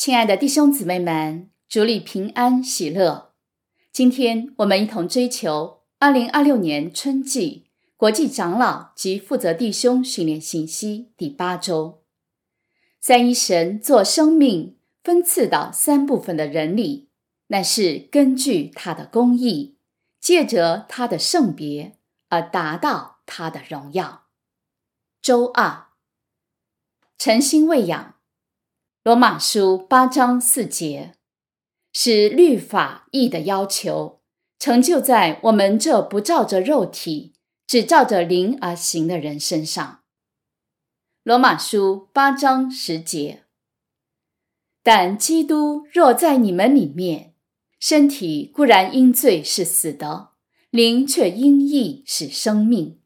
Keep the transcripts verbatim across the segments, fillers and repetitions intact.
亲爱的弟兄姊妹们，主里平安喜乐。今天我们一同追求二零二六年春季国际长老及负责弟兄训练信息第八周。三一神做生命分赐到三部分的人里，乃是根据他的公义，借着他的圣别而达到他的荣耀。周二，诚心喂养。罗马书八章四节，使律法义的要求成就在我们这不照着肉体，只照着灵而行的人身上。罗马书八章十节，但基督若在你们里面，身体固然因罪是死的，灵却因义是生命。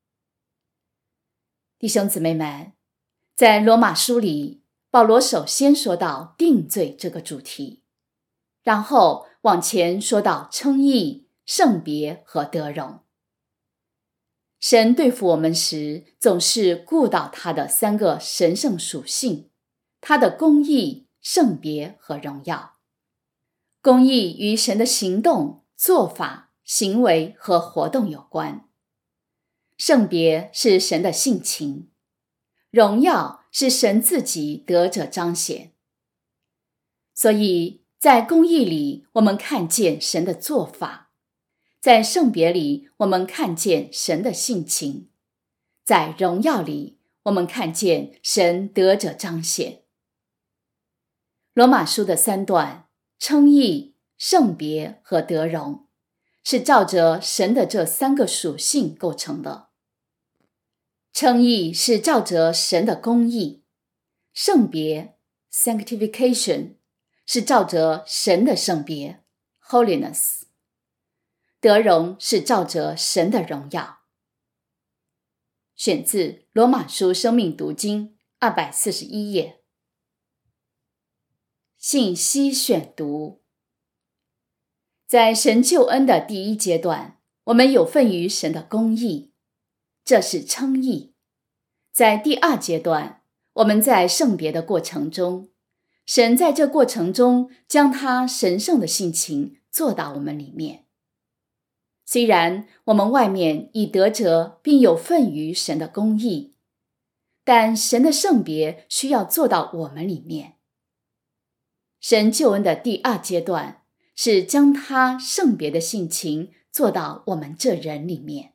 弟兄姊妹们，在罗马书里，保罗首先说到定罪这个主题，然后往前说到称义、圣别和得荣。神对付我们时，总是顾到他的三个神圣属性，他的公义、圣别和荣耀。公义与神的行动、做法、行为和活动有关。圣别是神的性情，荣耀是神自己得着彰显。所以在公义里，我们看见神的做法；在圣别里，我们看见神的性情；在荣耀里，我们看见神得着彰显。罗马书的三段，称义、圣别和得荣，是照着神的这三个属性构成的。称义是照着神的公义，圣别 sanctification 是照着神的圣别 holiness， 得荣是照着神的荣耀。选自罗马书生命读经二百四十一页。信息选读。在神救恩的第一阶段，我们有份于神的公义，这是称义。在第二阶段，我们在圣别的过程中，神在这过程中将他神圣的性情做到我们里面。虽然我们外面已得着并有份于神的公义，但神的圣别需要做到我们里面。神救恩的第二阶段是将他圣别的性情做到我们这人里面。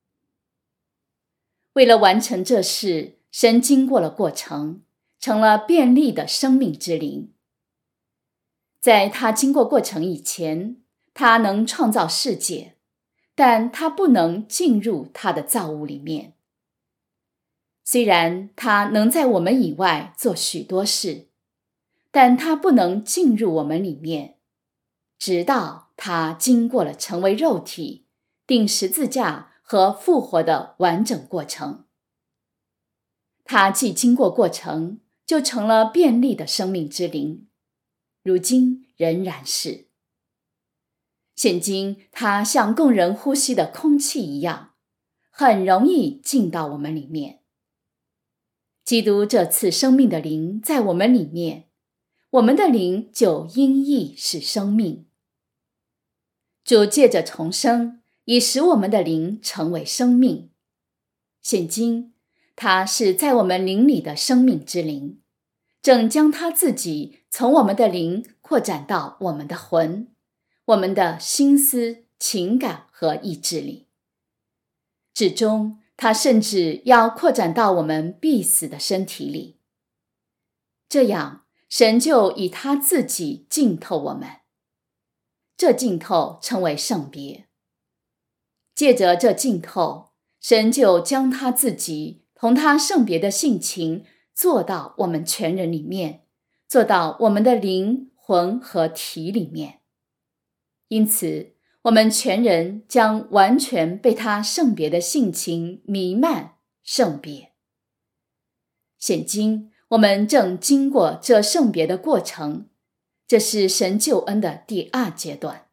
为了完成这事，神经过了过程，成了便利的生命之灵。在他经过过程以前，他能创造世界，但他不能进入他的造物里面。虽然他能在我们以外做许多事，但他不能进入我们里面，直到他经过了成为肉体、钉十字架和复活的完整过程。他既经过过程，就成了便利的生命之灵，如今仍然是。现今他像供人呼吸的空气一样，很容易进到我们里面。基督这次生命的灵在我们里面，我们的灵就因义是生命。主借着重生，以使我们的灵成为生命。现今他是在我们灵里的生命之灵，正将他自己从我们的灵扩展到我们的魂，我们的心思、情感和意志里。至终他甚至要扩展到我们必死的身体里。这样神就以他自己浸透我们，这浸透称为圣别。借着这浸透，神就将他自己同他圣别的性情做到我们全人里面，做到我们的灵、魂和体里面。因此我们全人将完全被他圣别的性情弥漫圣别。现今我们正经过这圣别的过程，这是神救恩的第二阶段。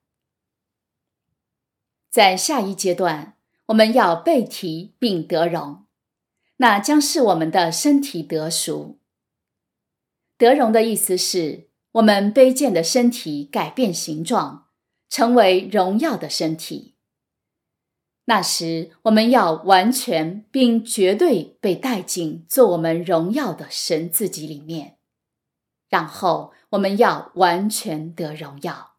在下一阶段，我们要被提并得荣，那将是我们的身体得赎。得荣的意思是， 我们卑贱的身体改变形状，成为荣耀的身体。那时，我们要完全并绝对被带进做我们荣耀的神自己里面，然后我们要完全得荣耀。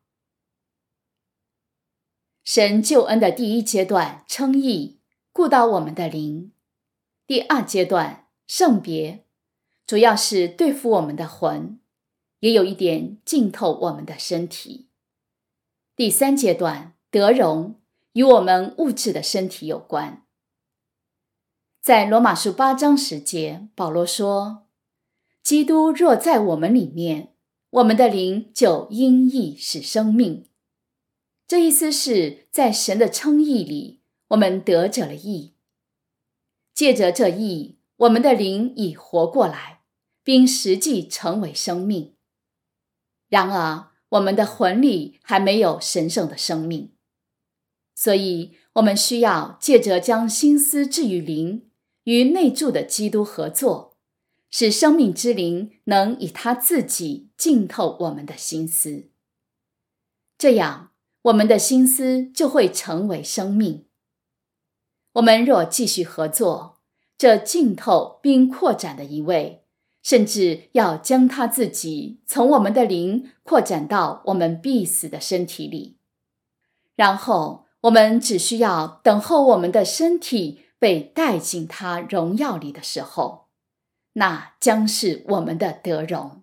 神救恩的第一阶段称义，顾到我们的灵；第二阶段圣别，主要是对付我们的魂，也有一点浸透我们的身体；第三阶段得荣，与我们物质的身体有关。在罗马书八章十节，保罗说，基督若在我们里面，我们的灵就因义使生命。这意思是在神的称义里，我们得着了义。借着这义，我们的灵已活过来，并实际成为生命。然而，我们的魂里还没有神圣的生命。所以我们需要借着将心思置于灵，与内住的基督合作，使生命之灵能以他自己浸透我们的心思。这样，我们的心思就会成为生命。我们若继续合作，这浸透并扩展的一位，甚至要将他自己从我们的灵扩展到我们必死的身体里，然后我们只需要等候我们的身体被带进他荣耀里的时候，那将是我们的得荣。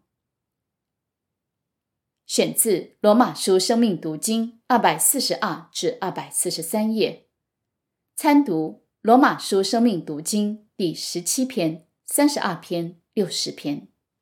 选自罗马书生命读经二百四十二至二百四十三页，参读罗马书生命读经第十七篇、三十二篇、六十篇。